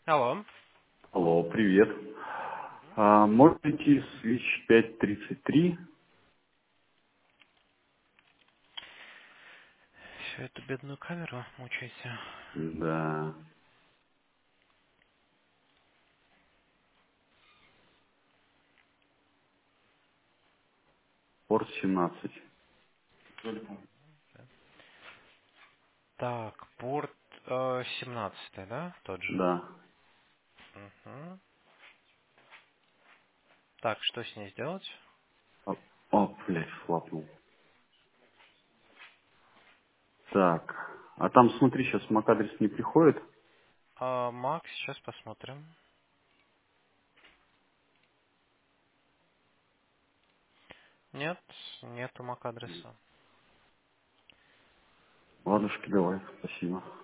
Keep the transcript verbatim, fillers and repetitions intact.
Алло. Алло, привет. А, можно идти свич пять тридцать три? Всю эту бедную камеру мучаете. Да. Порт семнадцать. Так, порт э, семнадцатый, да? Тот же. Да. Мгм. Так, что с ней сделать? О, о, блядь, флапнул. Так. А там, смотри, сейчас MAC-адрес не приходит. А, Макс, сейчас посмотрим. Нет, нету мак адреса. Ладушки, давай, спасибо.